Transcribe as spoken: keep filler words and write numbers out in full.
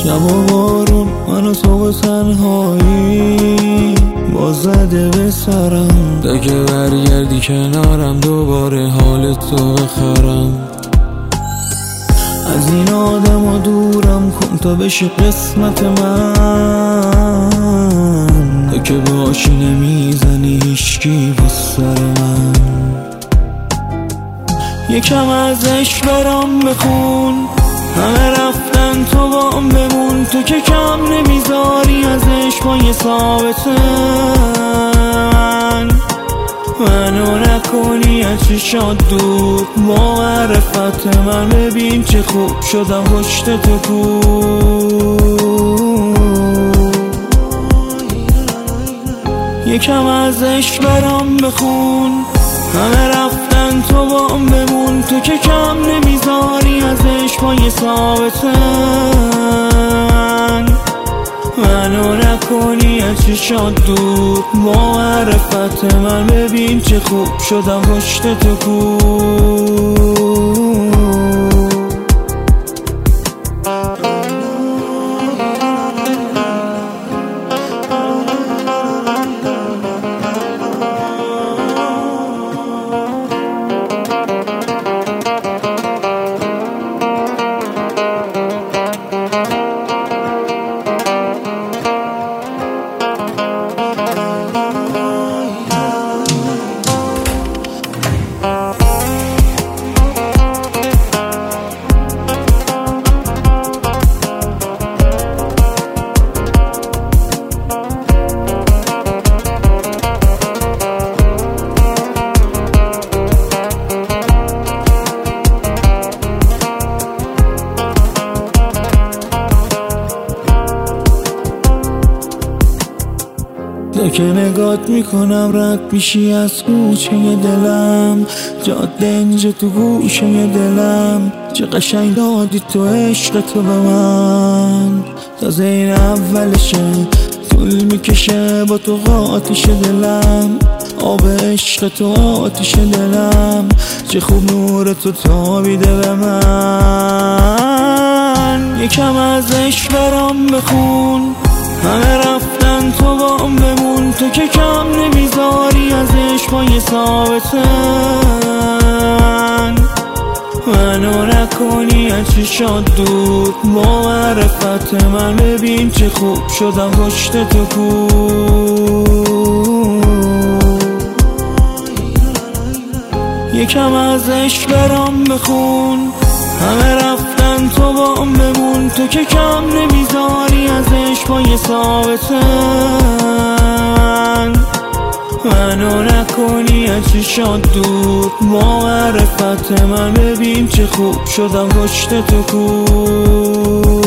شب و بارون من و تو و تنهایی با زده به سرم، تا که برگردی کنارم دوباره حال تو بخرم. از این آدم و دورم کن تا بشه قسمت من، تا که باشی نمیزنی هیچکی با سر من. یکم ازش برام بخون، همه رفتن تو بام بمون، تو که کم نمیذاری ازش پای ثابت من. منو نکنی از چشات دور، با معرفت من ببین چه خوب شدم پشت تو کو. یکم ازش برام بخون، همه رفتن تو بام بمون، تو که کم نمیذاری ازش پای ثابت من. منو نکنی از چشات دور، با معرفت من ببین چه خوب شدم پشت تو کو. که نگات میکنم رد میشی از کوچه دلم، جاده اینجا تو گوشه دلم. چه قشنگ دادی تو عشق تو به من، تازه این اولشه طول میکشه با تو قاتیش دلم. آب عشق تو آتیش دلم، چه خوب نور تو تابیده به من. یکم ازش برام بخون، همه رفتن تو بام بمون، تو که کم نمیذاری ازش پای ثابت من. منو نکنی از چشات دور، با معرفت من ببین چه خوب شدم پشت تو کو. یکم ازش برام بخون، همه رفتن تو بام بمون، تو که کم نمیذاری ازش پای ثابت من. منو نکنی از چشات دور، با معرفت من ببین چه خوب شدم پشت تو کو.